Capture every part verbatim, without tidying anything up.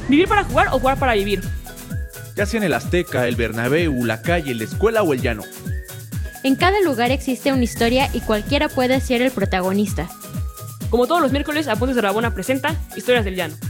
¿Vivir para jugar o jugar para vivir? Ya sea en el Azteca, el Bernabéu, la calle, la escuela o el llano. En cada lugar existe una historia y cualquiera puede ser el protagonista. Como todos los miércoles, Apuntes de Rabona presenta Historias del Llano.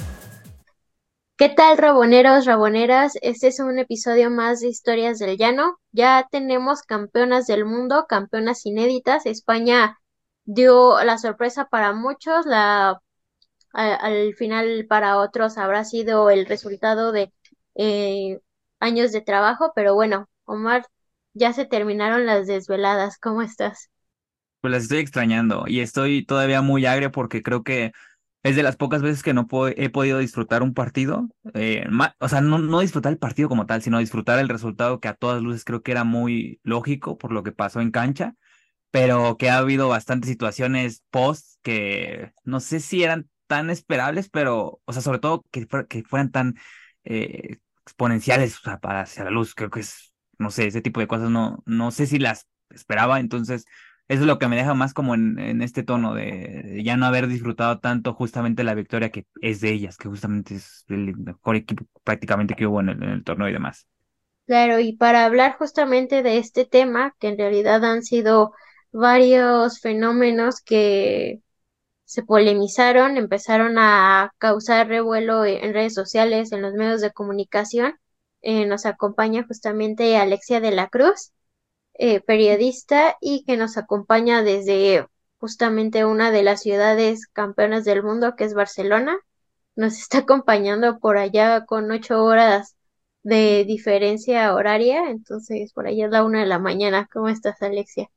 ¿Qué tal, raboneros, raboneras? Este es un episodio más de Historias del Llano. Ya tenemos campeonas del mundo, campeonas inéditas. España dio la sorpresa para muchos, la a- al final para otros habrá sido el resultado de eh, años de trabajo, pero bueno, Omar, ya se terminaron las desveladas. ¿Cómo estás? Pues las estoy extrañando y estoy todavía muy agrio porque creo que es de las pocas veces que no po- he podido disfrutar un partido. Eh, ma- o sea, no, no disfrutar el partido como tal, sino disfrutar el resultado que a todas luces creo que era muy lógico por lo que pasó en cancha, pero que ha habido bastantes situaciones post que no sé si eran tan esperables, pero, o sea, sobre todo que, fuer- que fueran tan eh, exponenciales, o sea, para hacia la luz. Creo que es, no sé, ese tipo de cosas no, no sé si las esperaba, entonces eso es lo que me deja más como en, en este tono de, de ya no haber disfrutado tanto justamente la victoria que es de ellas, que justamente es el mejor equipo prácticamente que hubo en el, en el torneo y demás. Claro, y para hablar justamente de este tema, que en realidad han sido varios fenómenos que se polemizaron, empezaron a causar revuelo e- en redes sociales, en los medios de comunicación, eh, nos acompaña justamente Alexia de la Cruz, eh, periodista y que nos acompaña desde justamente una de las ciudades campeonas del mundo, que es Barcelona. Nos está acompañando por allá con ocho horas de diferencia horaria, entonces por allá es la una de la mañana. ¿Cómo estás, Alexia?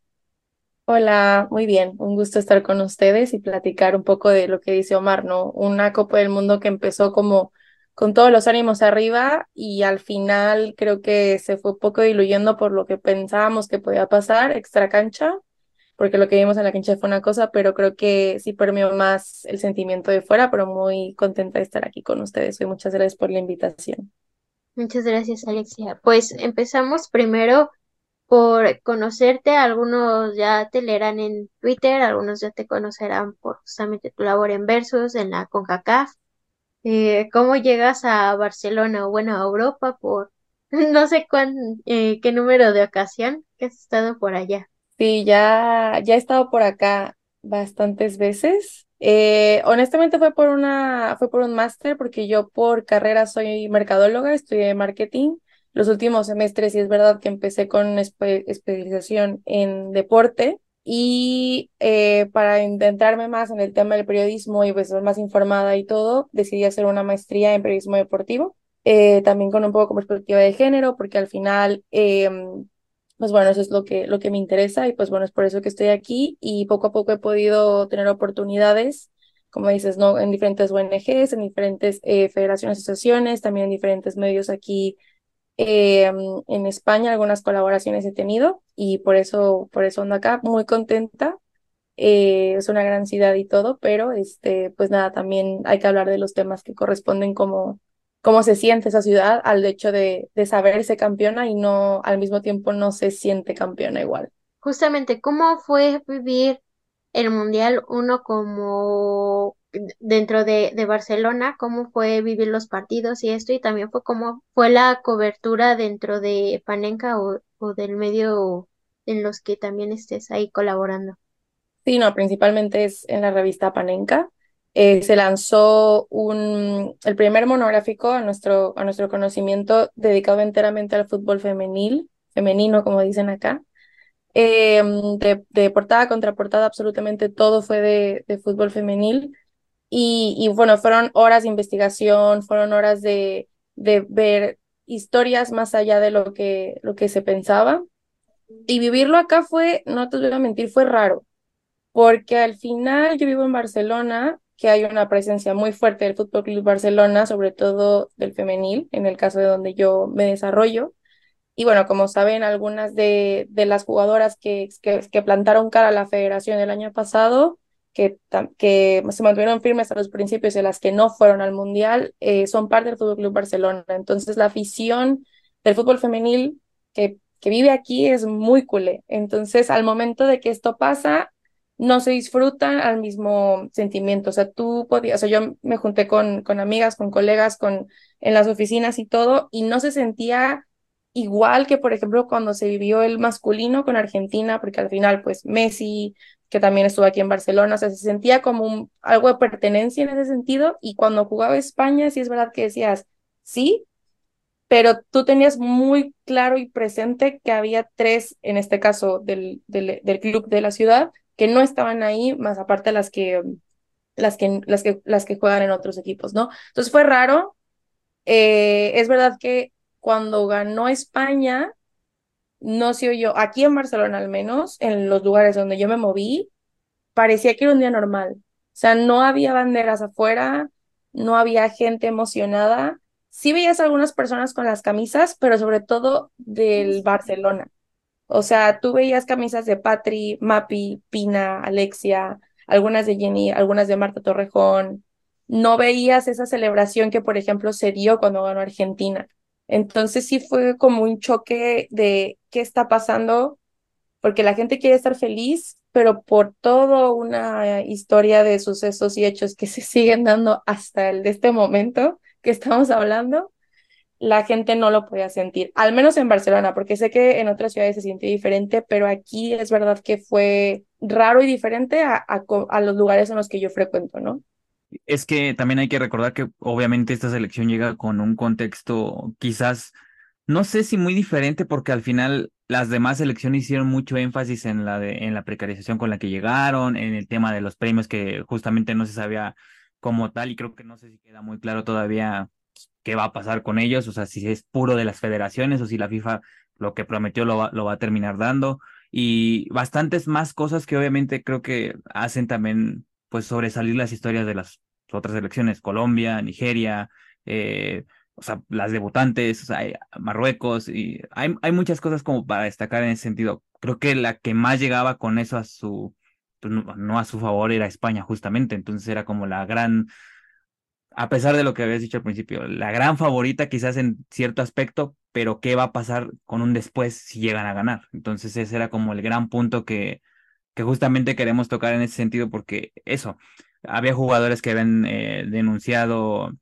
Hola, muy bien, un gusto estar con ustedes y platicar un poco de lo que dice Omar, ¿no? Una Copa del Mundo que empezó como con todos los ánimos arriba y al final creo que se fue un poco diluyendo por lo que pensábamos que podía pasar extra cancha, porque lo que vimos en la cancha fue una cosa, pero creo que sí permeó más el sentimiento de fuera, pero muy contenta de estar aquí con ustedes y muchas gracias por la invitación. Muchas gracias, Alexia. Pues empezamos primero por conocerte. Algunos ya te leerán en Twitter, algunos ya te conocerán por justamente tu labor en Versus, en la CONCACAF. Eh, ¿cómo llegas a Barcelona o bueno, a Europa por no sé cuán, eh, qué número de ocasión que has estado por allá? Sí, ya, ya he estado por acá bastantes veces. Eh, honestamente fue por una, fue por un máster, porque yo por carrera soy mercadóloga, estudié marketing. Los últimos semestres, y es verdad que empecé con espe- especialización en deporte. Y eh, para intentarme más en el tema del periodismo y pues ser más informada y todo, decidí hacer una maestría en periodismo deportivo, eh, también con un poco con perspectiva de género, porque al final em, pues bueno, eso es lo que, lo que me interesa y pues bueno, es por eso que estoy aquí y poco a poco he podido tener oportunidades, como dices, ¿no? En diferentes O N Ges, en diferentes eh, federaciones, asociaciones, también en diferentes medios aquí eh, en España, algunas colaboraciones he tenido y por eso, por eso ando acá, muy contenta. Eh, es una gran ciudad y todo, pero este, pues nada, también hay que hablar de los temas que corresponden como cómo se siente esa ciudad al hecho de, de saberse campeona y no, al mismo tiempo no se siente campeona igual. Justamente, ¿cómo fue vivir el Mundial uno como dentro de, de Barcelona? ¿Cómo fue vivir los partidos y esto? Y también fue cómo fue la cobertura dentro de Panenka o, o del medio en los que también estés ahí colaborando. Sí, no, principalmente es en la revista Panenka. Eh, se lanzó un, el primer monográfico a nuestro, a nuestro conocimiento dedicado enteramente al fútbol femenil, femenino, como dicen acá. Eh, de, de portada contra portada, absolutamente todo fue de, de fútbol femenil. Y, y bueno, fueron horas de investigación, fueron horas de, de ver historias más allá de lo que, lo que se pensaba. Y vivirlo acá fue, no te voy a mentir, fue raro, porque al final yo vivo en Barcelona, que hay una presencia muy fuerte del Fútbol Club Barcelona, sobre todo del femenil, en el caso de donde yo me desarrollo. Y bueno, como saben, algunas de, de las jugadoras que, que, que plantaron cara a la federación el año pasado, que, tam- que se mantuvieron firmes a los principios y las que no fueron al Mundial, eh, son parte del Fútbol Club Barcelona. Entonces, la afición del fútbol femenil que, que vive aquí es muy culé. Entonces, al momento de que esto pasa, no se disfrutan al mismo sentimiento. O sea, tú podías, o sea, yo me junté con, con amigas, con colegas, con, en las oficinas y todo, y no se sentía igual que, por ejemplo, cuando se vivió el masculino con Argentina, porque al final, pues, Messi, que también estuvo aquí en Barcelona, o sea, se sentía como un, algo de pertenencia en ese sentido, y cuando jugaba España, sí es verdad que decías, sí, pero tú tenías muy claro y presente que había tres, en este caso del, del, del club de la ciudad, que no estaban ahí, más aparte las que, las que, las que, las que juegan en otros equipos, ¿no? Entonces fue raro. Eh, es verdad que cuando ganó España, no se oyó, aquí en Barcelona al menos, en los lugares donde yo me moví, parecía que era un día normal. O sea, no había banderas afuera, no había gente emocionada. Sí veías algunas personas con las camisas, pero sobre todo del Barcelona. O sea, tú veías camisas de Patri, Mapi, Pina, Alexia, algunas de Jenny, algunas de Marta Torrejón. No veías esa celebración que, por ejemplo, se dio cuando ganó Argentina. Entonces sí fue como un choque de qué está pasando, porque la gente quiere estar feliz, pero por toda una historia de sucesos y hechos que se siguen dando hasta el de este momento que estamos hablando, la gente no lo podía sentir, al menos en Barcelona, porque sé que en otras ciudades se siente diferente, pero aquí es verdad que fue raro y diferente a, a, a los lugares en los que yo frecuento, ¿no? Es que también hay que recordar que obviamente esta selección llega con un contexto quizás, no sé si muy diferente, porque al final las demás selecciones hicieron mucho énfasis en la de, en la precarización con la que llegaron, en el tema de los premios que justamente no se sabía como tal, y creo que no sé si queda muy claro todavía qué va a pasar con ellos, o sea, si es puro de las federaciones o si la FIFA lo que prometió lo va, lo va a terminar dando, y bastantes más cosas que obviamente creo que hacen también pues sobresalir las historias de las otras selecciones, Colombia, Nigeria, eh, o sea, las debutantes, o sea, hay Marruecos, y hay, hay muchas cosas como para destacar en ese sentido. Creo que la que más llegaba con eso a su, pues no, no a su favor era España, justamente, entonces era como la gran, a pesar de lo que habías dicho al principio, la gran favorita quizás en cierto aspecto, pero ¿qué va a pasar con un después si llegan a ganar? Entonces ese era como el gran punto que que justamente queremos tocar en ese sentido, porque eso, había jugadores que habían eh, denunciado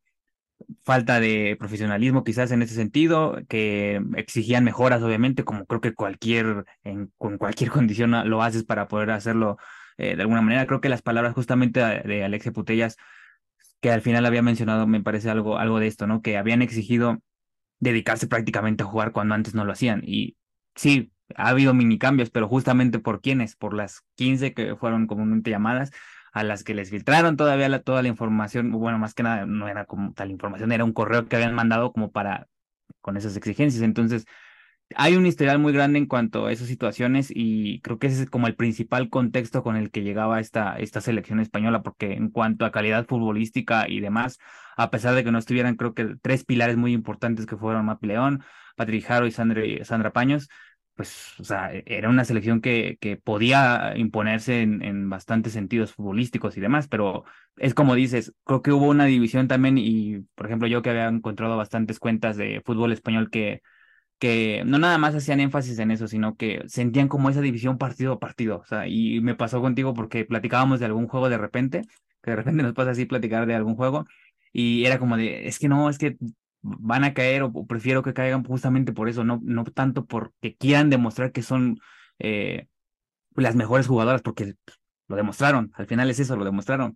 falta de profesionalismo quizás en ese sentido, que exigían mejoras obviamente, como creo que cualquier, en, con cualquier condición lo haces para poder hacerlo eh, de alguna manera. Creo que las palabras justamente de, de Alexia Putellas, que al final había mencionado, me parece algo, algo de esto, ¿no? Que habían exigido dedicarse prácticamente a jugar cuando antes no lo hacían. Y sí, ha habido mini cambios, pero justamente por quiénes, por las quince que fueron comúnmente llamadas, a las que les filtraron todavía la, toda la información, bueno, más que nada no era como tal información, era un correo que habían mandado como para, con esas exigencias. Entonces, hay un historial muy grande en cuanto a esas situaciones y creo que ese es como el principal contexto con el que llegaba esta, esta selección española, porque en cuanto a calidad futbolística y demás, a pesar de que no estuvieran, creo que tres pilares muy importantes que fueron Mapi León, Patrick Jaro y Sandra, Sandra Paños, pues, o sea, e- era una selección que, que podía imponerse en, en bastantes sentidos futbolísticos y demás, pero es como dices, creo que hubo una división también y, por ejemplo, yo que había encontrado bastantes cuentas de fútbol español que que no nada más hacían énfasis en eso, sino que sentían como esa división partido a partido. O sea, y me pasó contigo porque platicábamos de algún juego de repente, que de repente nos pasa así platicar de algún juego, y era como de, es que no, es que van a caer o, o prefiero que caigan justamente por eso, no, no tanto porque quieran demostrar que son eh, las mejores jugadoras, porque lo demostraron, al final es eso, lo demostraron,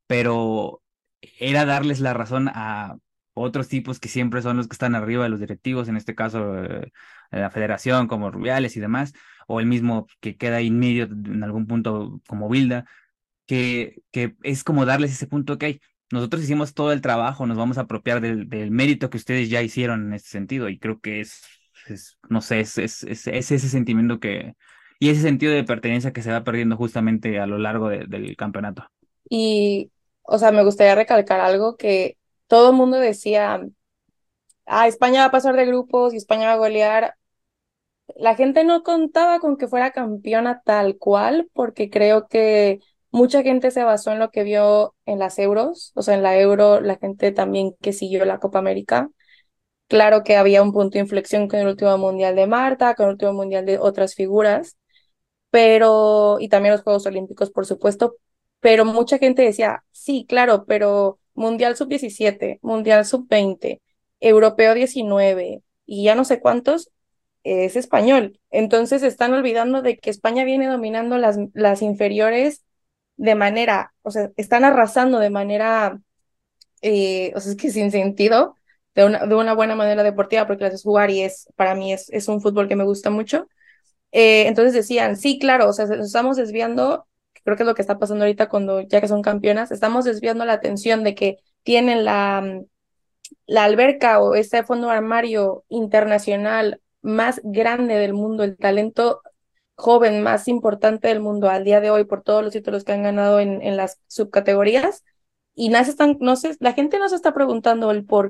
pero era darles la razón a otros tipos que siempre son los que están arriba de los directivos, en este caso eh, la federación, como Rubiales y demás, o el mismo que queda ahí en medio en algún punto como Bilda, que, que es como darles ese punto, ok, nosotros hicimos todo el trabajo, nos vamos a apropiar del, del mérito que ustedes ya hicieron en este sentido, y creo que es, es no sé, es, es, es, es ese sentimiento que, y ese sentido de pertenencia que se va perdiendo justamente a lo largo de- del campeonato. Y, o sea, me gustaría recalcar algo que todo el mundo decía, ah, España va a pasar de grupos y España va a golear. La gente no contaba con que fuera campeona tal cual, porque creo que mucha gente se basó en lo que vio en las Euros, o sea, en la Euro, la gente también que siguió la Copa América. Claro que había un punto de inflexión con el último mundial de Marta, con el último mundial de otras figuras, pero, y también los Juegos Olímpicos, por supuesto, pero mucha gente decía, sí, claro, pero Mundial sub diecisiete, Mundial sub veinte, Europeo diecinueve y ya no sé cuántos, es español. Entonces están olvidando de que España viene dominando las, las inferiores de manera, o sea, están arrasando de manera, eh, o sea, es que sin sentido, de una, de una buena manera deportiva, porque las haces jugar y es, para mí es, es un fútbol que me gusta mucho. Eh, entonces decían, sí, claro, o sea, nos estamos desviando, creo que es lo que está pasando ahorita cuando ya que son campeonas, estamos desviando la atención de que tienen la, mm, la alberca o este fondo armario internacional más grande del mundo, el talento joven más importante del mundo al día de hoy por todos los títulos que han ganado en, en las subcategorías. Y no se están, no sé, la gente no se está preguntando el por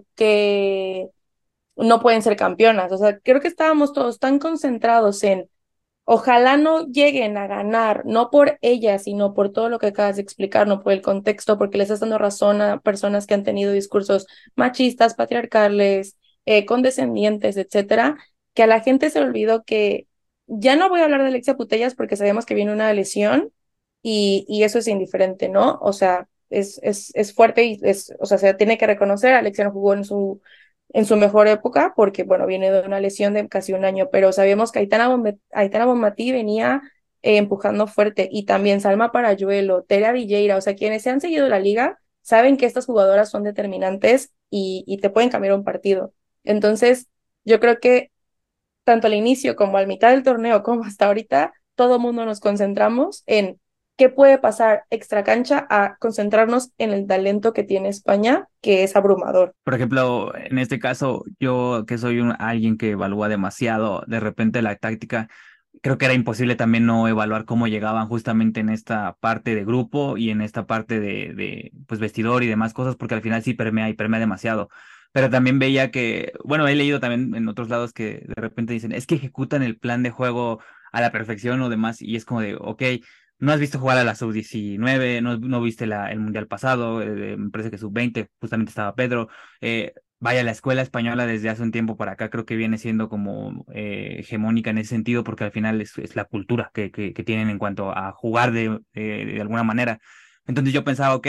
qué no pueden ser campeonas. O sea, creo que estábamos todos tan concentrados en ojalá no lleguen a ganar, no por ellas, sino por todo lo que acabas de explicar, no por el contexto, porque les estás dando razón a personas que han tenido discursos machistas, patriarcales, eh, condescendientes, etcétera, que a la gente se le olvidó que ya no voy a hablar de Alexia Putellas porque sabemos que viene una lesión y, y eso es indiferente, ¿no? O sea, es, es, es fuerte y es, o sea, se tiene que reconocer, Alexia no jugó en su en su mejor época, porque, bueno, viene de una lesión de casi un año, pero sabemos que Aitana, Bombe- Aitana Bonmatí venía eh, empujando fuerte, y también Salma Parayuelo, Tere Villeira, o sea, quienes se han seguido la liga saben que estas jugadoras son determinantes y, y te pueden cambiar un partido. Entonces, yo creo que tanto al inicio como al mitad del torneo, como hasta ahorita, todo el mundo nos concentramos en qué puede pasar extra cancha a concentrarnos en el talento que tiene España, que es abrumador. Por ejemplo, en este caso, yo que soy un, alguien que evalúa demasiado, de repente la táctica, creo que era imposible también no evaluar cómo llegaban justamente en esta parte de grupo y en esta parte de, de pues vestidor y demás cosas, porque al final sí permea y permea demasiado. Pero también veía que, bueno, he leído también en otros lados que de repente dicen, es que ejecutan el plan de juego a la perfección o demás, y es como de, ok, no has visto jugar a la sub diecinueve, no, no viste la, el mundial pasado, eh, me parece que sub veinte, justamente estaba Pedro. eh, Vaya, la escuela española desde hace un tiempo para acá creo que viene siendo como eh, hegemónica en ese sentido, porque al final es, es la cultura que, que, que tienen en cuanto a jugar de, eh, de alguna manera. Entonces yo pensaba, ok,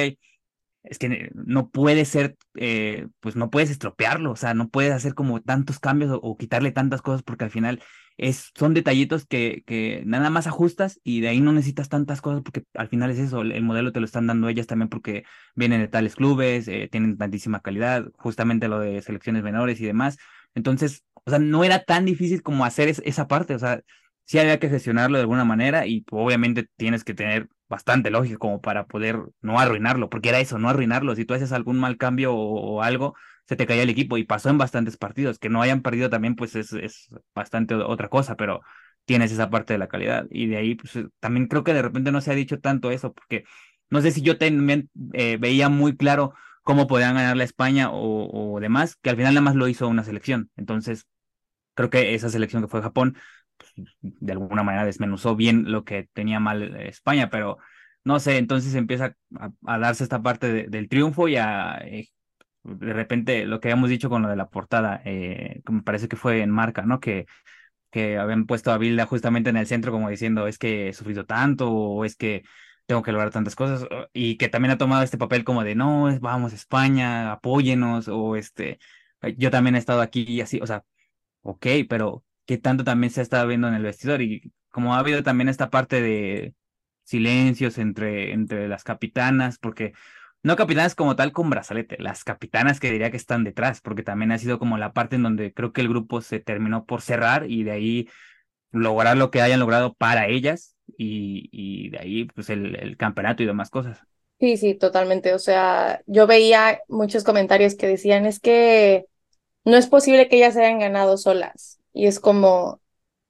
es que no puede ser, eh, pues no puedes estropearlo, o sea, no puedes hacer como tantos cambios o, o quitarle tantas cosas, porque al final es, son detallitos que, que nada más ajustas y de ahí no necesitas tantas cosas, porque al final es eso, el, el modelo te lo están dando ellas también porque vienen de tales clubes, eh, tienen tantísima calidad, justamente lo de selecciones menores y demás. Entonces, o sea, no era tan difícil como hacer es- esa parte, o sea, sí había que gestionarlo de alguna manera y pues, obviamente tienes que tener bastante lógica como para poder no arruinarlo, porque era eso, no arruinarlo. Si tú haces algún mal cambio o, o algo, se te caía el equipo y pasó en bastantes partidos. Que no hayan perdido también, pues es, es bastante o- otra cosa, pero tienes esa parte de la calidad. Y de ahí, pues eh, también creo que de repente no se ha dicho tanto eso, porque no sé si yo también eh, veía muy claro cómo podían ganar la España o, o demás, que al final nada más lo hizo una selección. Entonces, creo que esa selección que fue Japón, pues, de alguna manera desmenuzó bien lo que tenía mal eh, España, pero no sé, entonces empieza a, a darse esta parte de- del triunfo y a, eh, de repente lo que habíamos dicho con lo de la portada, eh, que me parece que fue en Marca, ¿no? Que, que habían puesto a Bilda justamente en el centro como diciendo, es que he sufrido tanto o es que tengo que lograr tantas cosas, o- y que también ha tomado este papel como de, no, es- vamos, España, apóyenos, o este, yo también he estado aquí y así, o sea. Ok, pero ¿qué tanto también se ha estado viendo en el vestidor? Y como ha habido también esta parte de silencios entre, entre las capitanas, porque no capitanas como tal con brazalete, las capitanas que diría que están detrás, porque también ha sido como la parte en donde creo que el grupo se terminó por cerrar y de ahí lograr lo que hayan logrado para ellas y, y de ahí pues el, el campeonato y demás cosas. Sí, sí, totalmente. O sea, yo veía muchos comentarios que decían, es que no es posible que ellas hayan ganado solas. Y es como,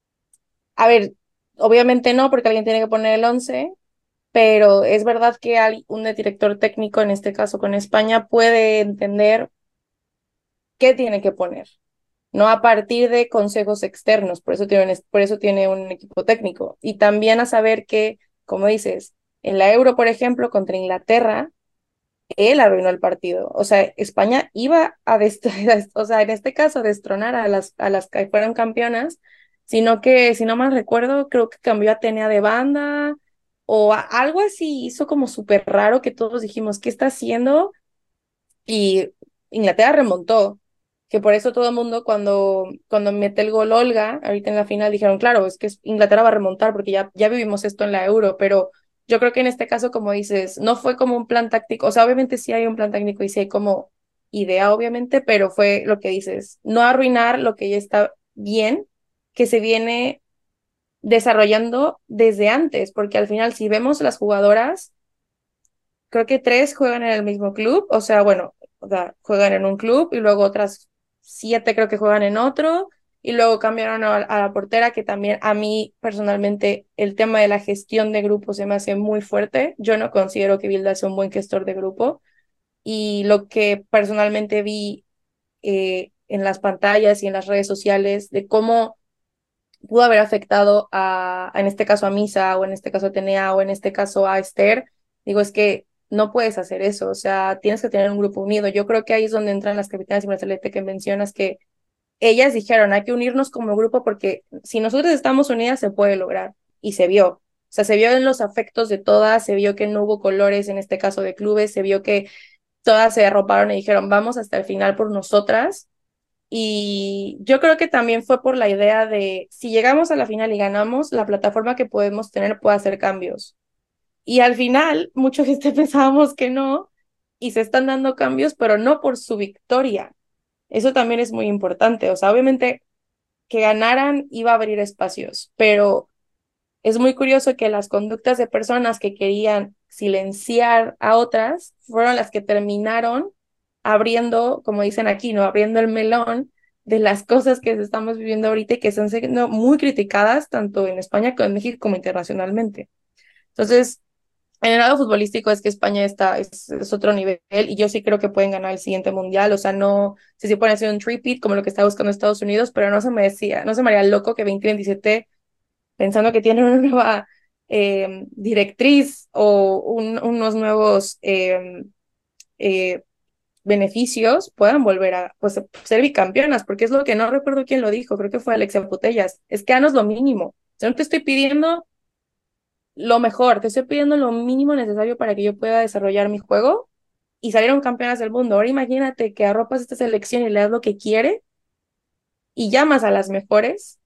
a ver, obviamente no, porque alguien tiene que poner el once, pero es verdad que hay un director técnico, en este caso con España, puede entender qué tiene que poner, no a partir de consejos externos, por eso tiene un, por eso tiene un equipo técnico. Y también a saber que, como dices, en la Euro, por ejemplo, contra Inglaterra, él arruinó el partido. O sea, España iba a, dest- o sea, en este caso, a destronar a las, a las que fueron campeonas, sino que, si no mal recuerdo, creo que cambió a Atenea de banda o a- algo así, hizo como súper raro que todos dijimos, ¿qué está haciendo? Y Inglaterra remontó, que por eso todo el mundo cuando, cuando mete el gol Olga, ahorita en la final dijeron, claro, es que Inglaterra va a remontar porque ya, ya vivimos esto en la Euro, pero yo creo que en este caso, como dices, no fue como un plan táctico, o sea, obviamente sí hay un plan técnico y sí hay como idea, obviamente, pero fue lo que dices, no arruinar lo que ya está bien, que se viene desarrollando desde antes, porque al final si vemos las jugadoras, creo que tres juegan en el mismo club, o sea, bueno, o sea, juegan en un club y luego otras siete creo que juegan en otro y luego cambiaron a, a la portera, que también a mí personalmente el tema de la gestión de grupo se me hace muy fuerte. Yo no considero que Vilda sea un buen gestor de grupo y lo que personalmente vi eh, en las pantallas y en las redes sociales de cómo pudo haber afectado a, en este caso a Misa, o en este caso a Tenea, o en este caso a Esther, digo, es que no puedes hacer eso, o sea, tienes que tener un grupo unido. Yo creo que ahí es donde entran las capitanas y brazalete que mencionas, que ellas dijeron, hay que unirnos como grupo porque si nosotros estamos unidas se puede lograr, y se vio. O sea, se vio en los afectos de todas, se vio que no hubo colores en este caso de clubes, se vio que todas se arroparon y dijeron, vamos hasta el final por nosotras, y yo creo que también fue por la idea de, si llegamos a la final y ganamos, la plataforma que podemos tener puede hacer cambios. Y al final, mucha gente pensábamos que no, y se están dando cambios, pero no por su victoria. Eso también es muy importante. O sea, obviamente que ganaran iba a abrir espacios, pero es muy curioso que las conductas de personas que querían silenciar a otras fueron las que terminaron abriendo, como dicen aquí, ¿no? Abriendo el melón de las cosas que estamos viviendo ahorita y que están siendo muy criticadas tanto en España como en México como internacionalmente. Entonces, en el lado futbolístico es que España está, es, es otro nivel y yo sí creo que pueden ganar el siguiente mundial, o sea, no sé si pueden hacer un three-peat como lo que está buscando Estados Unidos, pero no se me decía, no se me haría loco que veinte veintisiete pensando que tienen una nueva eh, directriz o un, unos nuevos eh, eh, beneficios, puedan volver a pues, ser bicampeonas, porque es lo que no recuerdo quién lo dijo, creo que fue Alexia Putellas, es que danos lo mínimo. O sea, no te estoy pidiendo lo mejor, te estoy pidiendo lo mínimo necesario para que yo pueda desarrollar mi juego y salieron campeonas del mundo. Ahora imagínate que arropas esta selección y le das lo que quiere y llamas a las mejores.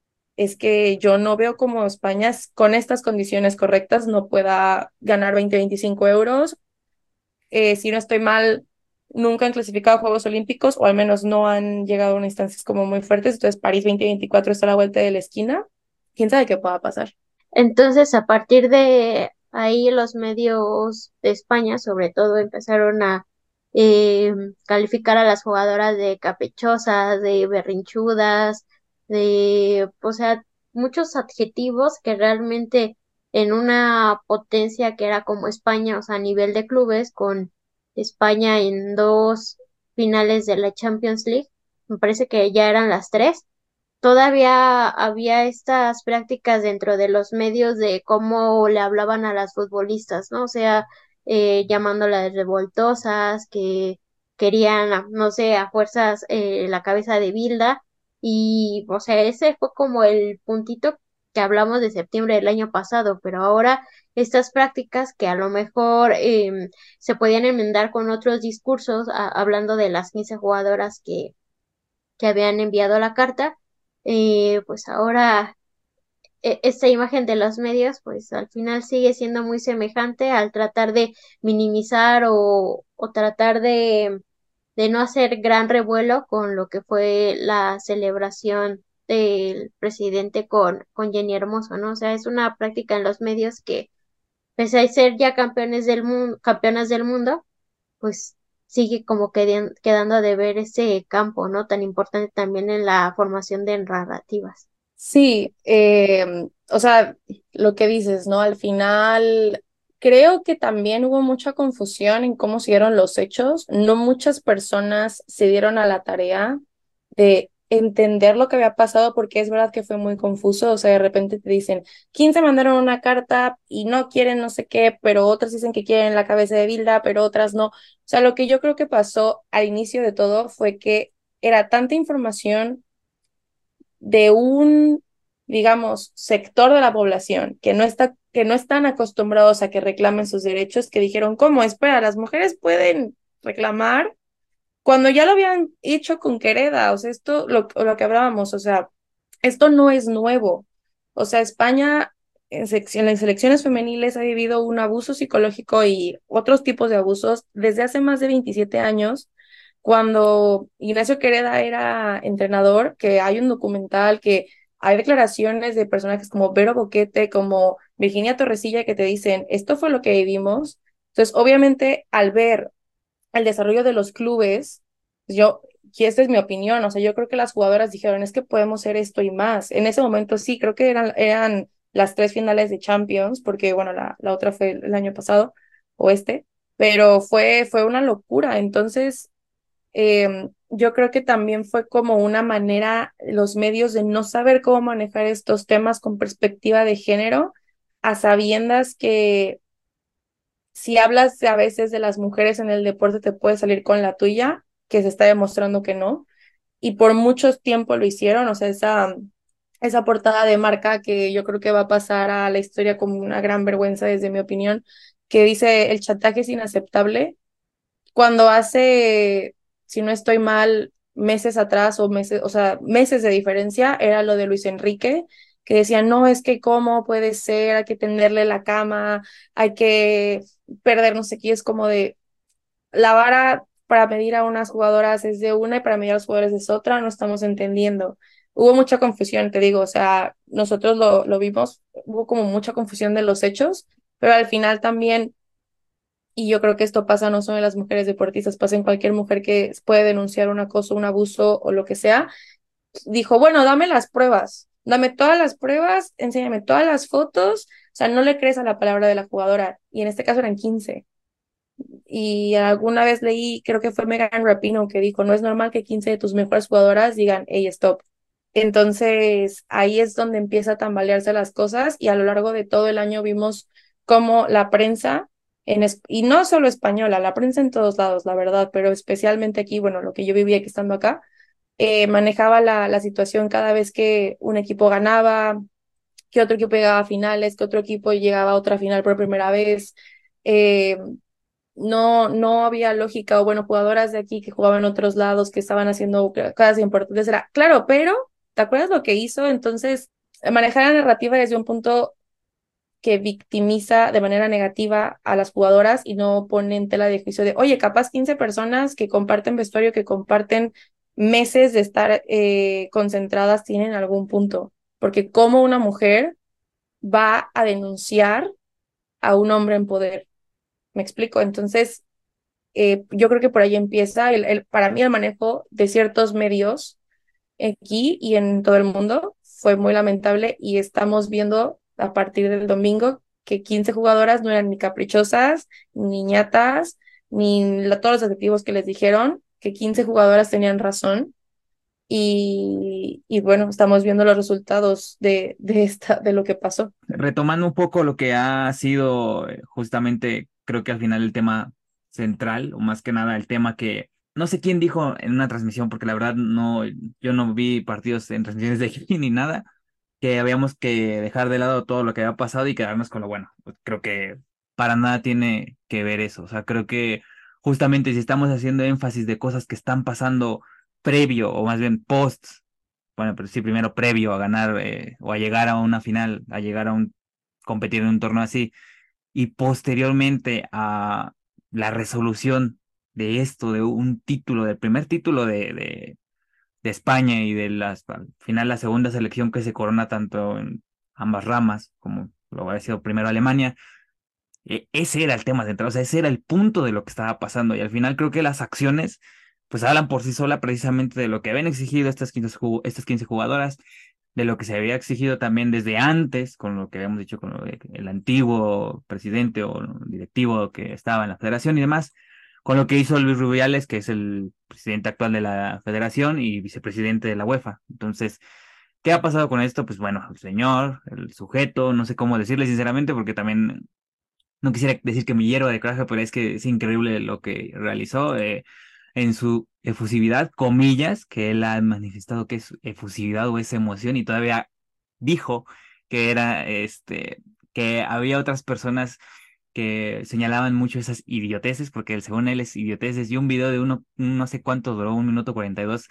Es que yo no veo como España con estas condiciones correctas no pueda ganar veinte, veinticinco euros. Eh, si no estoy mal, nunca han clasificado a Juegos Olímpicos o al menos no han llegado a unas instancias como muy fuertes. Entonces París veinte veinticuatro está a la vuelta de la esquina. ¿Quién sabe qué pueda pasar? Entonces, a partir de ahí, los medios de España, sobre todo, empezaron a eh, calificar a las jugadoras de capechosas, de berrinchudas, de, o sea, muchos adjetivos que realmente en una potencia que era como España, o sea, a nivel de clubes, con España en dos finales de la Champions League, me parece que ya eran las tres. Todavía había estas prácticas dentro de los medios de cómo le hablaban a las futbolistas, ¿no? O sea, eh, llamándolas revoltosas, que querían, a- no sé, a fuerzas eh, la cabeza de Bilda. Y, o sea, ese fue como el puntito que hablamos de septiembre del año pasado, pero ahora estas prácticas que a lo mejor em, se podían enmendar con otros discursos, a- hablando de las quince jugadoras que que habían enviado la carta, eh, pues ahora e- esta imagen de los medios, pues al final sigue siendo muy semejante al tratar de minimizar o, o tratar de, de no hacer gran revuelo con lo que fue la celebración del presidente con, con Jenny Hermoso, ¿no? O sea, es una práctica en los medios que, pese a ser ya campeones del mundo, campeonas del mundo, pues sigue como queden- quedando de ver ese campo, ¿no? Tan importante también en la formación de narrativas. Sí, eh, o sea, lo que dices, ¿no? Al final, creo que también hubo mucha confusión en cómo se dieron los hechos. No muchas personas se dieron a la tarea de entender lo que había pasado porque es verdad que fue muy confuso. O sea, de repente te dicen, quince mandaron una carta y no quieren no sé qué, pero otras dicen que quieren la cabeza de Bilda, pero otras no. O sea, lo que yo creo que pasó al inicio de todo fue que era tanta información de un digamos, sector de la población que no está, que no están acostumbrados a que reclamen sus derechos, que dijeron, ¿cómo? Espera, las mujeres pueden reclamar cuando ya lo habían hecho con Quereda, o sea, esto, lo, lo que hablábamos, o sea, esto no es nuevo. O sea, España en, sec- en las selecciones femeniles ha vivido un abuso psicológico y otros tipos de abusos desde hace más de veintisiete años, cuando Ignacio Quereda era entrenador, que hay un documental, que hay declaraciones de personajes como Vero Boquete, como Virginia Torrecilla, que te dicen, esto fue lo que vivimos. Entonces, obviamente, al ver el desarrollo de los clubes, yo, y esta es mi opinión, o sea, yo creo que las jugadoras dijeron, es que podemos hacer esto y más. En ese momento sí, creo que eran, eran las tres finales de Champions, porque bueno, la, la otra fue el año pasado, o este, pero fue, fue una locura. Entonces, eh, yo creo que también fue como una manera, los medios, de no saber cómo manejar estos temas con perspectiva de género, a sabiendas que si hablas a veces de las mujeres en el deporte, te puede salir con la tuya, que se está demostrando que no. Y por mucho tiempo lo hicieron, o sea, esa, esa portada de marca que yo creo que va a pasar a la historia como una gran vergüenza, desde mi opinión, que dice el chantaje es inaceptable, cuando hace, si no estoy mal, meses atrás o meses, o sea, meses de diferencia, era lo de Luis Enrique, que decía, no, es que cómo puede ser, hay que tenderle la cama, hay que perder no sé qué, es como de la vara para medir a unas jugadoras es de una y para medir a los jugadores es otra, no estamos entendiendo. Hubo mucha confusión, te digo, o sea, nosotros lo, lo vimos, hubo como mucha confusión de los hechos, pero al final también, y yo creo que esto pasa no solo en las mujeres deportistas, pasa en cualquier mujer que puede denunciar un acoso, un abuso o lo que sea, dijo, bueno, dame las pruebas, dame todas las pruebas, enséñame todas las fotos, o sea, no le crees a la palabra de la jugadora, y en este caso eran quince. Y alguna vez leí, creo que fue Megan Rapinoe, que dijo, no es normal que quince de tus mejores jugadoras digan, hey, stop. Entonces, ahí es donde empieza a tambalearse las cosas, y a lo largo de todo el año vimos cómo la prensa, en es- y no solo española, la prensa en todos lados, la verdad, pero especialmente aquí, bueno, lo que yo vivía aquí estando acá, eh, manejaba la, la situación cada vez que un equipo ganaba, que otro equipo llegaba a finales, que otro equipo llegaba a otra final por primera vez. Eh, no, no había lógica, o bueno, jugadoras de aquí que jugaban en otros lados, que estaban haciendo cosas importantes, era claro, pero ¿te acuerdas lo que hizo? Entonces, manejar la narrativa desde un punto que victimiza de manera negativa a las jugadoras y no pone en tela de juicio de, oye, capaz quince personas que comparten vestuario, que comparten meses de estar eh, concentradas, tienen algún punto, porque cómo una mujer va a denunciar a un hombre en poder, ¿me explico? Entonces, eh, yo creo que por ahí empieza el, el, para mí el manejo de ciertos medios aquí y en todo el mundo fue muy lamentable, y estamos viendo a partir del domingo que quince jugadoras no eran ni caprichosas, ni ñatas, ni la, todos los adjetivos que les dijeron, que quince jugadoras tenían razón. Y, y bueno, estamos viendo los resultados de, de, esta, de lo que pasó. Retomando un poco lo que ha sido eh, justamente, creo que al final el tema central, o más que nada el tema que no sé quién dijo en una transmisión, porque la verdad no, yo no vi partidos en transmisiones de aquí ni nada, que habíamos que dejar de lado todo lo que había pasado y quedarnos con lo bueno. Pues creo que para nada tiene que ver eso. O sea, creo que justamente si estamos haciendo énfasis de cosas que están pasando previo, o más bien post, bueno, pero sí, primero previo a ganar eh, o a llegar a una final, a llegar a un competir en un torneo así, y posteriormente a la resolución de esto, de un título, del primer título de, de, de España, y de las, al final la segunda selección que se corona tanto en ambas ramas, como lo había sido primero Alemania. E- ese era el tema central, o sea, ese era el punto de lo que estaba pasando, y al final creo que las acciones pues hablan por sí sola, precisamente de lo que habían exigido estas quince, ju- estas quince jugadoras, de lo que se había exigido también desde antes, con lo que habíamos dicho con lo de el antiguo presidente o directivo que estaba en la federación y demás, con lo que hizo Luis Rubiales, que es el presidente actual de la federación y vicepresidente de la UEFA. Entonces, ¿qué ha pasado con esto? Pues bueno, el señor, el sujeto, no sé cómo decirle sinceramente, porque también no quisiera decir que me hiero de coraje, pero es que es increíble lo que realizó eh, en su efusividad, comillas, que él ha manifestado que es efusividad o es emoción, y todavía dijo que era, este, que había otras personas que señalaban mucho esas idioteces, porque según él es idioteces, y un video de uno, no sé cuánto duró, un minuto cuarenta y dos,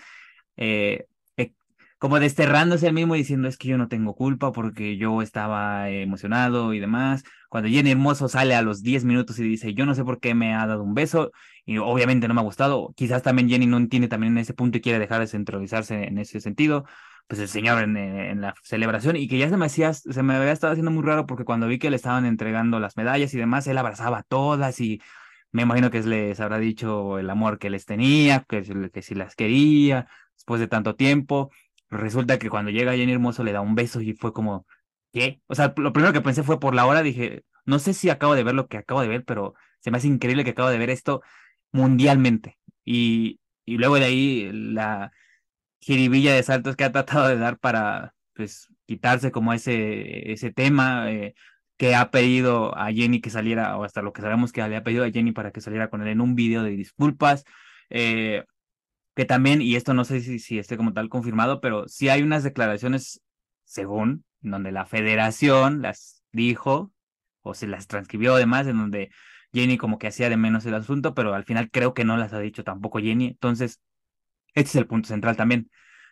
eh, eh, como desterrándose al mismo y diciendo es que yo no tengo culpa porque yo estaba eh, emocionado y demás. Cuando Jenny Hermoso sale a los diez minutos y dice yo no sé por qué me ha dado un beso y obviamente no me ha gustado, quizás también Jenny no entiende también en ese punto y quiere dejar de centralizarse en ese sentido. Pues el señor en, eh, en la celebración y que ya se me hacía, se me había estado haciendo muy raro porque cuando vi que le estaban entregando las medallas y demás, él abrazaba a todas y me imagino que les habrá dicho el amor que les tenía, que, si- que si las quería después de tanto tiempo. Resulta que cuando llega Jenny Hermoso le da un beso y fue como, ¿qué? O sea, lo primero que pensé fue por la hora, dije, no sé si acabo de ver lo que acabo de ver, pero se me hace increíble que acabo de ver esto mundialmente. Y, y luego de ahí la jiribilla de saltos que ha tratado de dar para, pues, quitarse como ese, ese tema, eh, que ha pedido a Jenny que saliera, o hasta lo que sabemos que le ha pedido a Jenny para que saliera con él en un video de disculpas. eh, que también, y esto no sé si, si esté como tal confirmado, pero sí hay unas declaraciones, según, donde la federación las dijo, o se las transcribió además, en donde Jenny como que hacía de menos el asunto, pero al final creo que no las ha dicho tampoco Jenny. Entonces, este es el punto central también,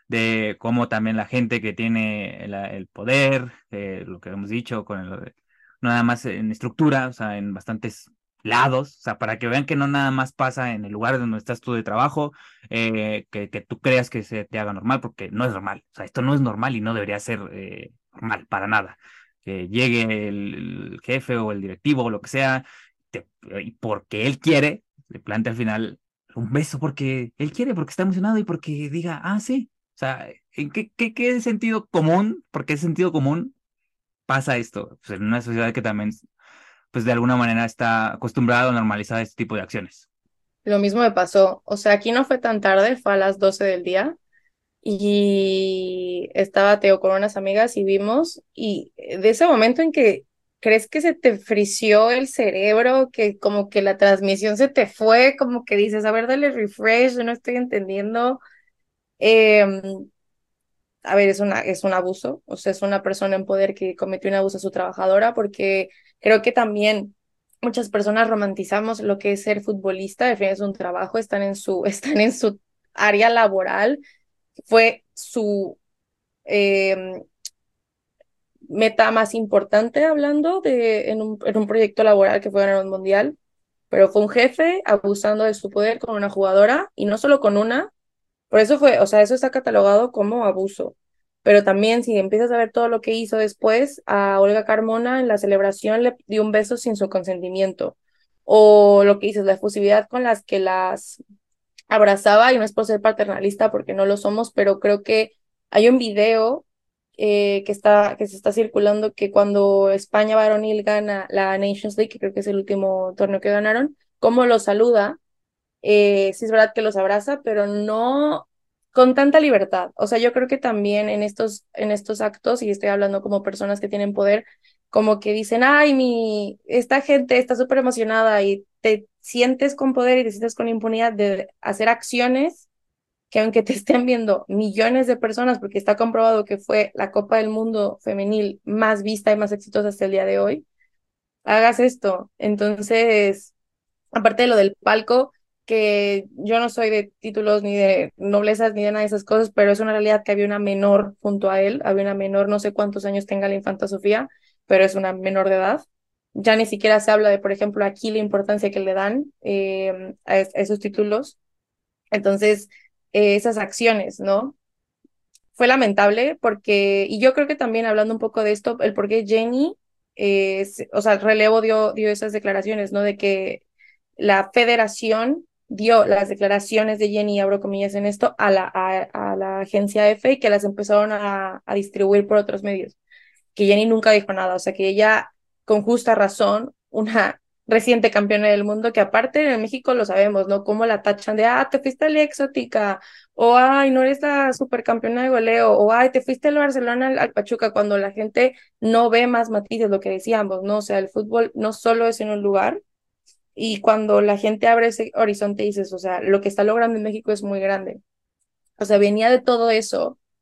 de cómo también la gente que tiene el, el poder, eh, lo que hemos dicho, con el, no nada más en estructura, o sea, en bastantes lados, o sea, para que vean que no nada más pasa en el lugar donde estás tú de trabajo, eh, que, que tú creas que se te haga normal, porque no es normal, o sea, esto no es normal y no debería ser eh, normal para nada. Que llegue el, el jefe o el directivo o lo que sea, te- y porque él quiere, le plantea al final un beso porque él quiere, porque está emocionado y porque diga, ah, sí. O sea, ¿en qué, qué, qué sentido común, porque es sentido común, pasa esto? Pues en una sociedad que también, pues de alguna manera está acostumbrada a normalizar este tipo de acciones. Lo mismo me pasó. O sea, aquí no fue tan tarde, fue a las doce del día. Y estaba Teo con unas amigas y vimos, y de ese momento en que crees que se te frició el cerebro, que como que la transmisión se te fue, como que dices, a ver, dale refresh, yo no estoy entendiendo. Em, a ver, es una, es un abuso, o sea, es una persona en poder que cometió un abuso a su trabajadora, porque creo que también muchas personas romantizamos lo que es ser futbolista, al final es un trabajo, están en su, están en su área laboral, fue su eh, meta más importante hablando de en un, en un proyecto laboral que fue ganar un mundial, pero fue un jefe abusando de su poder con una jugadora y no solo con una, por eso fue, o sea, eso está catalogado como abuso. Pero también si empiezas a ver todo lo que hizo después, a Olga Carmona en la celebración le dio un beso sin su consentimiento. O lo que dices, la efusividad con las que las abrazaba, y no es por ser paternalista porque no lo somos, pero creo que hay un video eh, que está, que se está circulando que cuando España varonil gana la Nations League, que creo que es el último torneo que ganaron, cómo lo saluda, eh, sí es verdad que los abraza, pero no con tanta libertad. O sea, yo creo que también en estos, en estos actos, y estoy hablando como personas que tienen poder, como que dicen, ay, mi, esta gente está súper emocionada y te sientes con poder y te sientes con impunidad de hacer acciones que aunque te estén viendo millones de personas, porque está comprobado que fue la Copa del Mundo femenil más vista y más exitosa hasta el día de hoy, hagas esto. Entonces, aparte de lo del palco, que yo no soy de títulos ni de noblezas ni de nada de esas cosas, pero es una realidad que había una menor junto a él, había una menor, no sé cuántos años tenga la infanta Sofía, pero es una menor de edad. Ya ni siquiera se habla de, por ejemplo, aquí la importancia que le dan eh, a, es- a esos títulos. Entonces, eh, esas acciones, ¿no? Fue lamentable porque, y yo creo que también hablando un poco de esto, el por qué Jenny, eh, se- o sea, el relevo dio, dio esas declaraciones, ¿no? De que la federación dio las declaraciones de Jenny, abro comillas en esto, a la, a, a la agencia F y que las empezaron a, a distribuir por otros medios, que Jenny nunca dijo nada, o sea que ella, con justa razón, una reciente campeona del mundo, que aparte en México lo sabemos, ¿no? Cómo la tachan de, ah, te fuiste a la exótica, o ay, no eres la supercampeona de goleo, o ay, te fuiste al Barcelona al, al Pachuca, cuando la gente no ve más matices, lo que decíamos, ¿no? O sea, el fútbol no solo es en un lugar, y cuando la gente abre ese horizonte dices, o sea, lo que está logrando en México es muy grande. O sea, venía de todo eso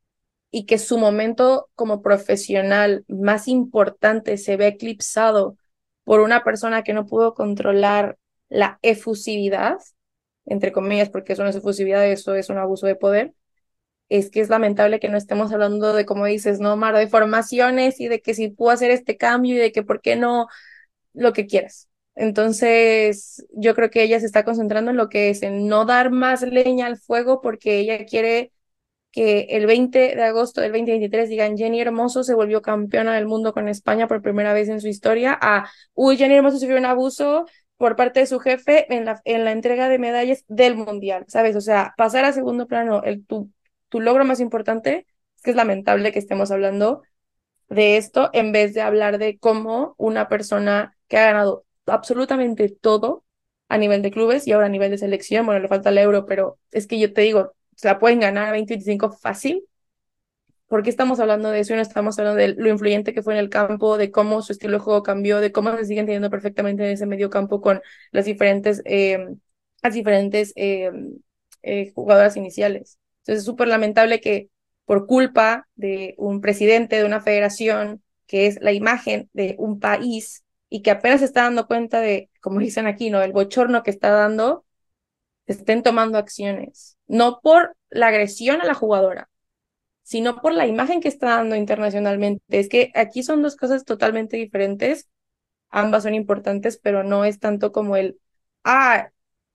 y que su momento como profesional más importante se ve eclipsado por una persona que no pudo controlar la efusividad, entre comillas, porque eso no es efusividad, eso es un abuso de poder, es que es lamentable que no estemos hablando de, como dices, ¿no, Mar? De formaciones y de que si puedo hacer este cambio y de que por qué no, lo que quieras. Entonces, yo creo que ella se está concentrando en lo que es, en no dar más leña al fuego porque ella quiere que el veinte de agosto del dos mil veintitrés digan Jenny Hermoso se volvió campeona del mundo con España por primera vez en su historia, a, uy, Jenny Hermoso sufrió un abuso por parte de su jefe en la, en la entrega de medallas del mundial, ¿sabes? O sea, pasar a segundo plano, el, tu, tu logro más importante, es que es lamentable que estemos hablando de esto en vez de hablar de cómo una persona que ha ganado absolutamente todo a nivel de clubes y ahora a nivel de selección, bueno, le falta el euro, pero es que yo te digo, se la pueden ganar a veinte veinticinco fácil. ¿Por qué estamos hablando de eso y no estamos hablando de lo influyente que fue en el campo, de cómo su estilo de juego cambió, de cómo se sigue entendiendo perfectamente en ese medio campo con las diferentes, eh, las diferentes eh, eh, jugadoras iniciales? Entonces es súper lamentable que por culpa de un presidente de una federación, que es la imagen de un país y que apenas se está dando cuenta de, como dicen aquí, ¿no? El bochorno que está dando, estén tomando acciones, no por la agresión a la jugadora, sino por la imagen que está dando internacionalmente. Es que aquí son dos cosas totalmente diferentes, ambas son importantes, pero no es tanto como el, ah,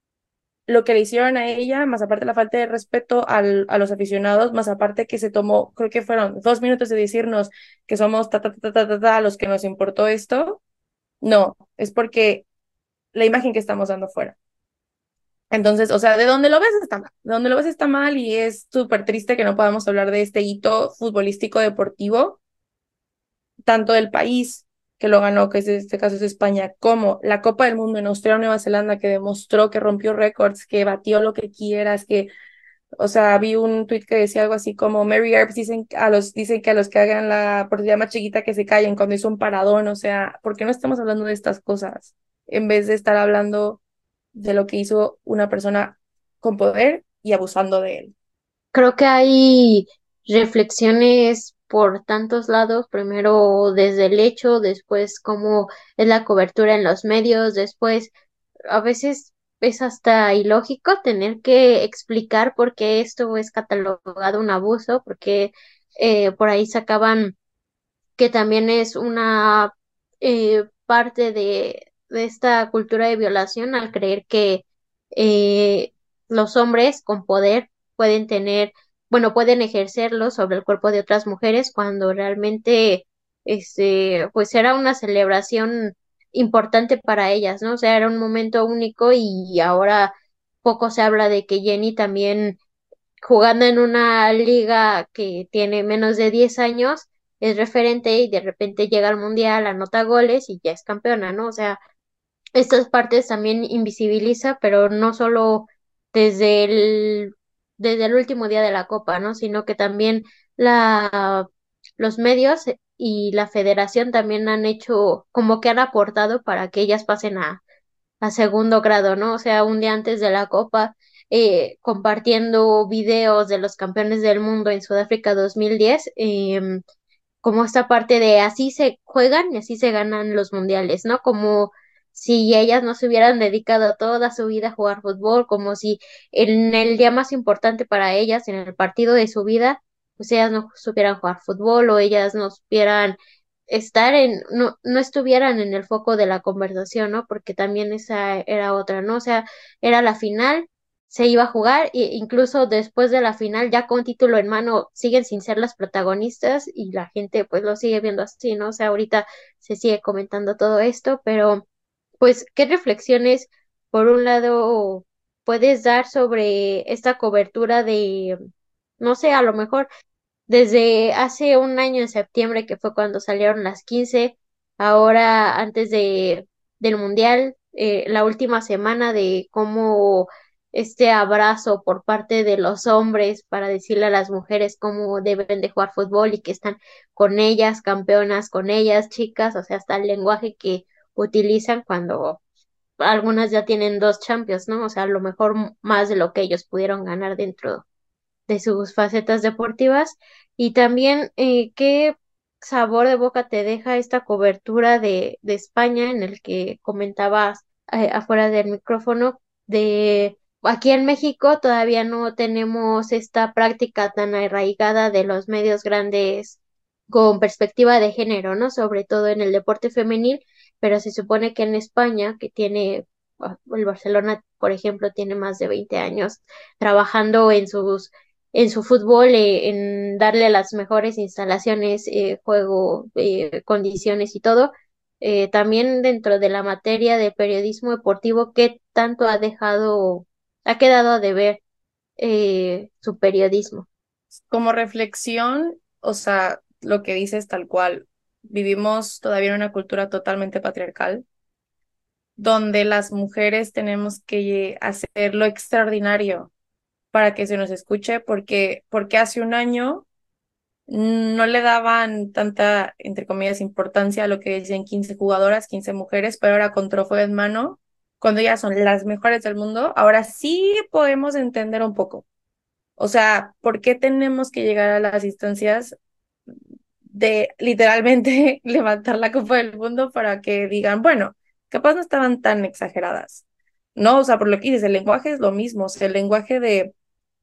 lo que le hicieron a ella, más aparte la falta de respeto al, a los aficionados, más aparte que se tomó, creo que fueron dos minutos de decirnos que somos ta, ta, ta, ta, ta, ta, los que nos importó esto. No, es porque la imagen que estamos dando fuera. Entonces, o sea, de donde lo ves está mal, de donde lo ves está mal y es súper triste que no podamos hablar de este hito futbolístico deportivo, tanto del país que lo ganó, que es, en este caso es España, como la Copa del Mundo en Australia, Nueva Zelanda, que demostró que rompió récords, que batió lo que quieras, que, o sea, vi un tweet que decía algo así como Mary Earps dicen a los, dicen que a los que hagan la oportunidad más chiquita que se callen cuando hizo un paradón, o sea, ¿por qué no estamos hablando de estas cosas? En vez de estar hablando de lo que hizo una persona con poder y abusando de él. Creo que hay reflexiones por tantos lados, primero desde el hecho, después cómo es la cobertura en los medios, después a veces es hasta ilógico tener que explicar por qué esto es catalogado un abuso, porque eh, por ahí sacaban que también es una eh, parte de, de esta cultura de violación al creer que eh, los hombres con poder pueden tener, bueno, pueden ejercerlo sobre el cuerpo de otras mujeres cuando realmente este, pues era una celebración importante para ellas, ¿no? O sea, era un momento único y ahora poco se habla de que Jenny también jugando en una liga que tiene menos de diez años, es referente y de repente llega al mundial, anota goles y ya es campeona, ¿no? O sea, estas partes también invisibiliza, pero no solo desde el, desde el último día de la Copa, ¿no? Sino que también la, los medios y la federación también han hecho, como que han aportado para que ellas pasen a a segundo grado, ¿no? O sea, un día antes de la Copa, eh, compartiendo videos de los campeones del mundo en Sudáfrica dos mil diez, eh, como esta parte de así se juegan y así se ganan los mundiales, ¿no? Como si ellas no se hubieran dedicado toda su vida a jugar fútbol, como si en el día más importante para ellas, en el partido de su vida, pues ellas no supieran jugar fútbol o ellas no supieran estar en, no, no estuvieran en el foco de la conversación, ¿no? Porque también esa era otra, ¿no? O sea, era la final, se iba a jugar e incluso después de la final, ya con título en mano, siguen sin ser las protagonistas y la gente pues lo sigue viendo así, ¿no? O sea, ahorita se sigue comentando todo esto, pero pues, ¿qué reflexiones, por un lado, puedes dar sobre esta cobertura de, no sé, a lo mejor desde hace un año en septiembre, que fue cuando salieron las quince, ahora antes de, del Mundial, eh, la última semana de cómo este abrazo por parte de los hombres para decirle a las mujeres cómo deben de jugar fútbol y que están con ellas, campeonas, con ellas, chicas, o sea, hasta el lenguaje que utilizan cuando algunas ya tienen dos champions, ¿no? O sea, a lo mejor más de lo que ellos pudieron ganar dentro de sus facetas deportivas. Y también, eh, ¿qué sabor de boca te deja esta cobertura de, de España en el que comentabas eh, afuera del micrófono? De aquí en México todavía no tenemos esta práctica tan arraigada de los medios grandes con perspectiva de género, ¿no? Sobre todo en el deporte femenil, pero se supone que en España, que tiene, ah, el Barcelona, por ejemplo, tiene más de veinte años trabajando en sus, en su fútbol, eh, en darle las mejores instalaciones, eh, juego, eh, condiciones y todo. Eh, también dentro de la materia de periodismo deportivo, ¿qué tanto ha dejado, ha quedado a deber eh, su periodismo? Como reflexión, o sea, lo que dices tal cual, vivimos todavía en una cultura totalmente patriarcal, donde las mujeres tenemos que hacer lo extraordinario para que se nos escuche, porque, porque hace un año no le daban tanta, entre comillas, importancia a lo que decían quince jugadoras, quince mujeres, pero ahora con trofeo en mano, cuando ellas son las mejores del mundo, ahora sí podemos entender un poco. O sea, ¿por qué tenemos que llegar a las instancias de literalmente levantar la Copa del Mundo para que digan, bueno, capaz no estaban tan exageradas? No, o sea, por lo que dices, el lenguaje es lo mismo, o sea, el lenguaje de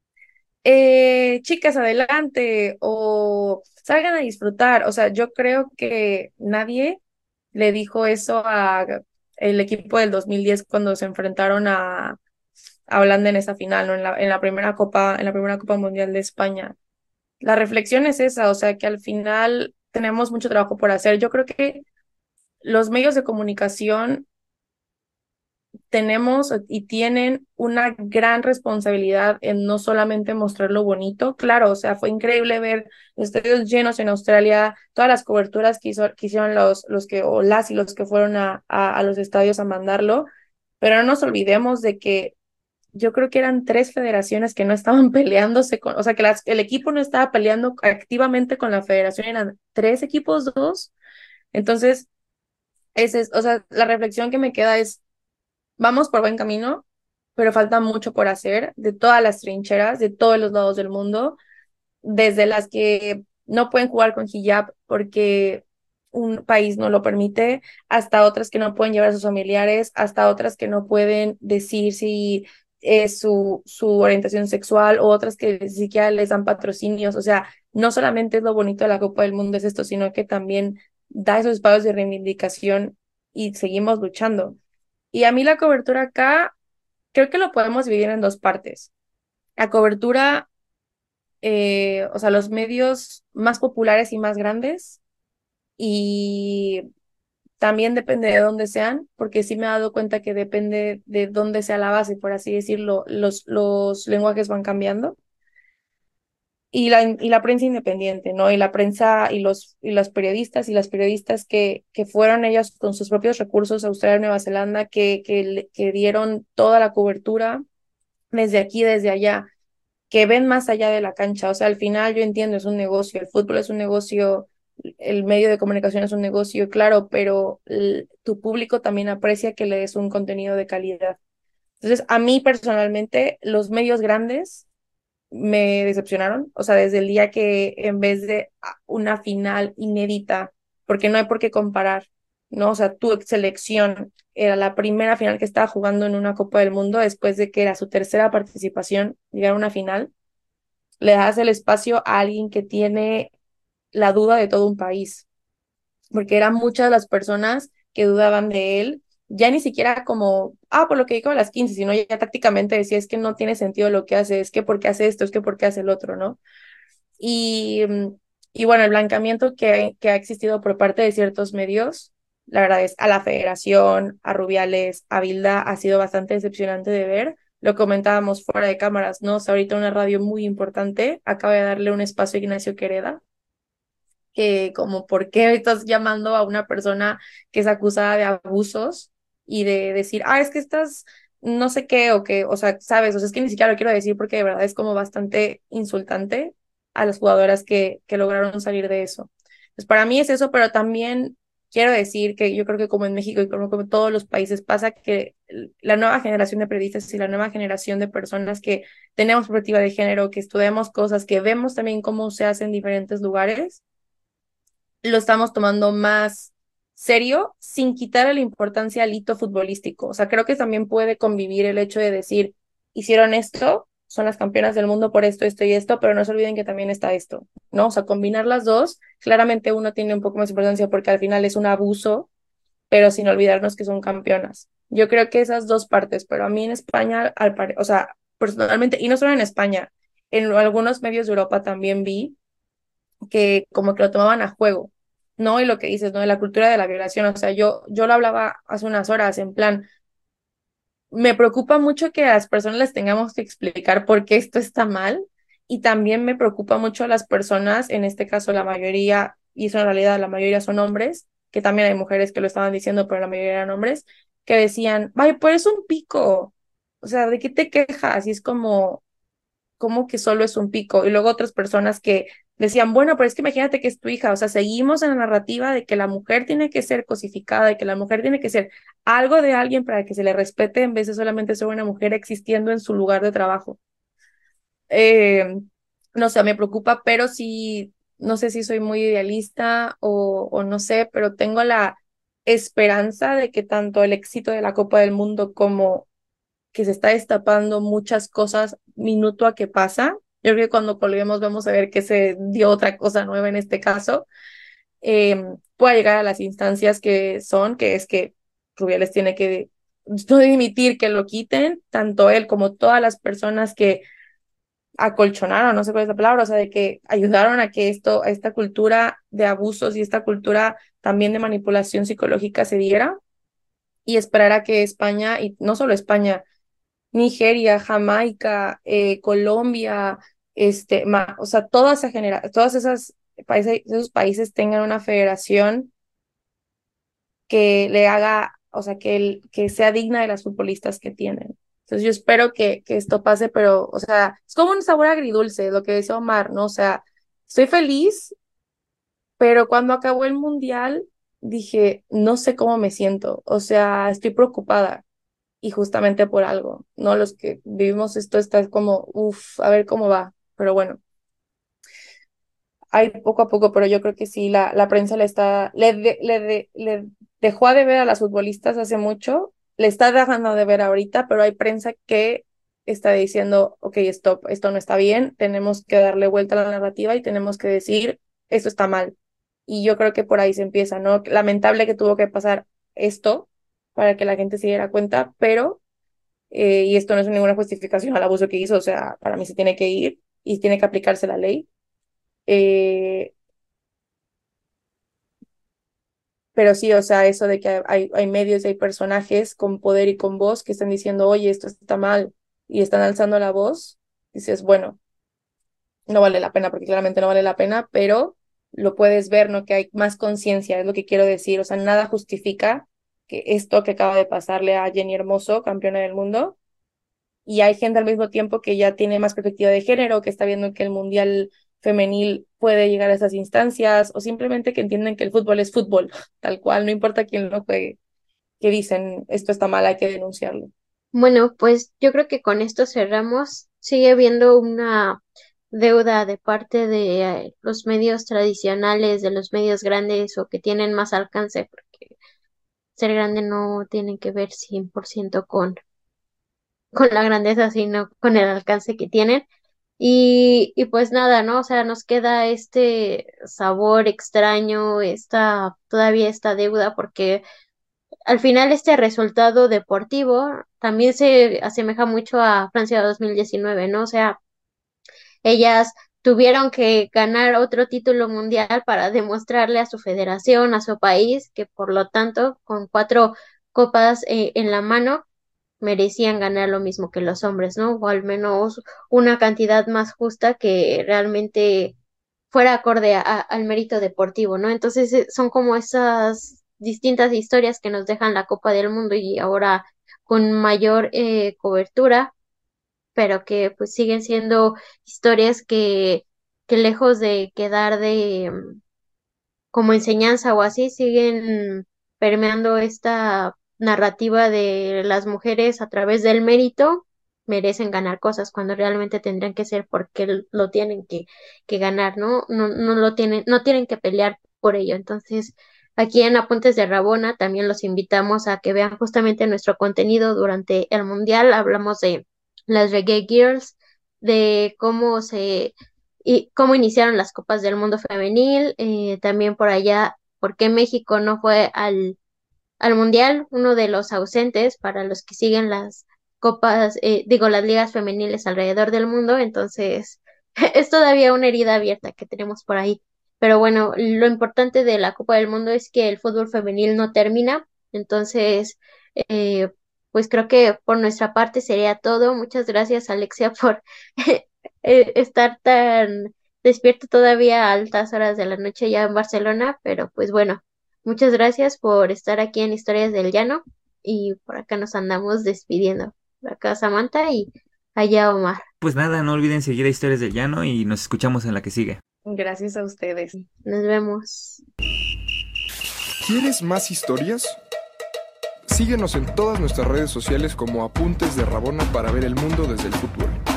eh, chicas adelante o salgan a disfrutar. O sea, yo creo que nadie le dijo eso a el equipo del dos mil diez cuando se enfrentaron a, a Holanda en esa final, ¿no? En la, en la primera Copa, en la primera Copa Mundial de España. La reflexión es esa, o sea, que al final tenemos mucho trabajo por hacer. Yo creo que los medios de comunicación tenemos y tienen una gran responsabilidad en no solamente mostrar lo bonito. Claro, o sea, fue increíble ver los estadios llenos en Australia, todas las coberturas que, hizo, que hicieron los, los que, o las y los que fueron a, a, a los estadios a mandarlo, pero no nos olvidemos de que yo creo que eran tres federaciones que no estaban peleándose con, o sea, que las, el equipo no estaba peleando activamente con la federación, eran tres equipos, dos. Entonces, ese es, o sea, la reflexión que me queda es, vamos por buen camino, pero falta mucho por hacer de todas las trincheras, de todos los lados del mundo, desde las que no pueden jugar con hijab porque un país no lo permite, hasta otras que no pueden llevar a sus familiares, hasta otras que no pueden decir si es su, su orientación sexual, o otras que ni siquiera les dan patrocinios. O sea, no solamente es lo bonito de la Copa del Mundo es esto, sino que también da esos espacios de reivindicación y seguimos luchando. Y a mí la cobertura acá, creo que lo podemos dividir en dos partes. La cobertura, eh, o sea, los medios más populares y más grandes, y también depende de dónde sean, porque sí me he dado cuenta que depende de dónde sea la base, por así decirlo, los, los lenguajes van cambiando. Y la, y la prensa independiente, ¿no? Y la prensa y los, y los periodistas y las periodistas que, que fueron ellos con sus propios recursos a Australia y Nueva Zelanda, que, que, que dieron toda la cobertura desde aquí, desde allá, que ven más allá de la cancha. O sea, al final yo entiendo, es un negocio, el fútbol es un negocio, el medio de comunicación es un negocio, claro, pero el, tu público también aprecia que le des un contenido de calidad. Entonces, a mí personalmente, los medios grandes me decepcionaron, o sea, desde el día que en vez de una final inédita, porque no hay por qué comparar, ¿no? O sea, tu selección era la primera final que estaba jugando en una Copa del Mundo después de que era su tercera participación, llegar a una final, le das el espacio a alguien que tiene la duda de todo un país, porque eran muchas las personas que dudaban de él, ya ni siquiera como, ah, por lo que dijo a las quince, sino ya tácticamente decía, es que no tiene sentido lo que hace, es que por qué hace esto, es que por qué hace el otro, ¿no? Y, y bueno, el blanqueamiento que, que ha existido por parte de ciertos medios, la verdad es a la Federación, a Rubiales, a Bilda, ha sido bastante decepcionante de ver. Lo comentábamos fuera de cámaras, ¿no? O sea, ahorita una radio muy importante acaba de darle un espacio a Ignacio Quereda, que como por qué estás llamando a una persona que es acusada de abusos y de decir, ah, es que estás no sé qué, o que, o sea, sabes, o sea, es que ni siquiera lo quiero decir porque de verdad es como bastante insultante a las jugadoras que, que lograron salir de eso. Pues para mí es eso, pero también quiero decir que yo creo que como en México y como, como en todos los países pasa que la nueva generación de periodistas y la nueva generación de personas que tenemos perspectiva de género, que estudiamos cosas, que vemos también cómo se hace en diferentes lugares, lo estamos tomando más serio sin quitarle la importancia al hito futbolístico. O sea, creo que también puede convivir el hecho de decir, hicieron esto, son las campeonas del mundo por esto, esto y esto, pero no se olviden que también está esto, ¿no? O sea, combinar las dos, claramente uno tiene un poco más de importancia porque al final es un abuso, pero sin olvidarnos que son campeonas. Yo creo que esas dos partes, pero a mí en España, al pare- o sea, personalmente, y no solo en España, en algunos medios de Europa también vi que como que lo tomaban a juego, ¿no? Y lo que dices, ¿no? De la cultura de la violación, o sea, yo, yo lo hablaba hace unas horas, en plan, me preocupa mucho que a las personas les tengamos que explicar por qué esto está mal, y también me preocupa mucho a las personas, en este caso la mayoría, y eso en realidad la mayoría son hombres, que también hay mujeres que lo estaban diciendo, pero la mayoría eran hombres, que decían, vaya, pues es un pico, o sea, ¿de qué te quejas? Y es como, como que solo es un pico. Y luego otras personas que decían, bueno, pero es que imagínate que es tu hija, o sea, seguimos en la narrativa de que la mujer tiene que ser cosificada, de que la mujer tiene que ser algo de alguien para que se le respete en vez de solamente ser una mujer existiendo en su lugar de trabajo. Eh, no sé, me preocupa, pero sí, no sé si soy muy idealista o, o no sé, pero tengo la esperanza de que tanto el éxito de la Copa del Mundo como que se está destapando muchas cosas minuto a que pasa. Yo creo que cuando colguemos vamos a ver que se dio otra cosa nueva en este caso. Eh, pueda llegar a las instancias que son, que es que Rubiales tiene que no dimitir, que lo quiten, tanto él como todas las personas que acolchonaron, no sé cuál es la palabra, o sea, de que ayudaron a que esto, a esta cultura de abusos y esta cultura también de manipulación psicológica se diera, y esperar a que España, y no solo España, Nigeria, Jamaica, eh, Colombia, este, ma, o sea, toda esa genera todas esas países, esos países tengan una federación que le haga, o sea, que, el, que sea digna de las futbolistas que tienen. Entonces yo espero que, que esto pase, pero, o sea, es como un sabor agridulce, lo que decía Omar, ¿no? O sea, estoy feliz, pero cuando acabó el mundial dije, no sé cómo me siento, o sea, estoy preocupada y justamente por algo, ¿no? Los que vivimos esto está como, uff, a ver cómo va, pero bueno, hay poco a poco, pero yo creo que sí, la, la prensa le está, le, de- le, de- le dejó de ver a las futbolistas hace mucho, le está dejando de ver ahorita, pero hay prensa que está diciendo, ok, stop, esto no está bien, tenemos que darle vuelta a la narrativa y tenemos que decir, esto está mal. Y yo creo que por ahí se empieza, ¿no? Lamentable que tuvo que pasar esto para que la gente se diera cuenta, pero eh, y esto no es ninguna justificación al abuso que hizo, o sea, para mí se tiene que ir y tiene que aplicarse la ley. Eh, pero sí, o sea, eso de que hay, hay medios y hay personajes con poder y con voz que están diciendo, oye, esto está mal, y están alzando la voz, dices, bueno, no vale la pena, porque claramente no vale la pena, pero lo puedes ver, ¿no? Que hay más conciencia, es lo que quiero decir, o sea, nada justifica que esto que acaba de pasarle a Jenny Hermoso, campeona del mundo, y hay gente al mismo tiempo que ya tiene más perspectiva de género, que está viendo que el mundial femenil puede llegar a esas instancias, o simplemente que entienden que el fútbol es fútbol, tal cual, no importa quién lo juegue, que dicen esto está mal, hay que denunciarlo. Bueno, pues yo creo que con esto cerramos. Sigue habiendo una deuda de parte de eh, los medios tradicionales, de los medios grandes o que tienen más alcance, porque ser grande no tiene que ver cien por ciento con, con la grandeza, sino con el alcance que tienen. Y, y pues nada, ¿no? O sea, nos queda este sabor extraño, esta, todavía esta deuda, porque al final este resultado deportivo también se asemeja mucho a Francia dos mil diecinueve, ¿no? O sea, ellas tuvieron que ganar otro título mundial para demostrarle a su federación, a su país, que por lo tanto, con cuatro copas eh, en la mano, merecían ganar lo mismo que los hombres, ¿no? O al menos una cantidad más justa que realmente fuera acorde a- al mérito deportivo, ¿no? Entonces eh, son como esas distintas historias que nos dejan la Copa del Mundo y ahora con mayor eh, cobertura, pero que pues siguen siendo historias que, que lejos de quedar de, como enseñanza o así, siguen permeando esta narrativa de las mujeres a través del mérito merecen ganar cosas cuando realmente tendrían que ser porque lo tienen que, que ganar, ¿no? No, no lo tienen, no tienen que pelear por ello. Entonces, aquí en Apuntes de Rabona también los invitamos a que vean justamente nuestro contenido durante el Mundial. Hablamos de las Reggae Girls, de cómo se y cómo iniciaron las Copas del Mundo Femenil, eh, también por allá, por qué México no fue al, al Mundial, uno de los ausentes para los que siguen las copas, eh, digo, las ligas femeniles alrededor del mundo, entonces es todavía una herida abierta que tenemos por ahí. Pero bueno, lo importante de la Copa del Mundo es que el fútbol femenil no termina, entonces, eh, pues creo que por nuestra parte sería todo. Muchas gracias, Alexia, por eh, estar tan despierto todavía a altas horas de la noche ya en Barcelona, pero pues bueno, muchas gracias por estar aquí en Historias del Llano y por acá nos andamos despidiendo. Por acá Samantha y allá Omar. Pues nada, no olviden seguir a Historias del Llano y nos escuchamos en la que sigue. Gracias a ustedes. Nos vemos. ¿Quieres más historias? Síguenos en todas nuestras redes sociales como Apuntes de Rabona para ver el mundo desde el futuro.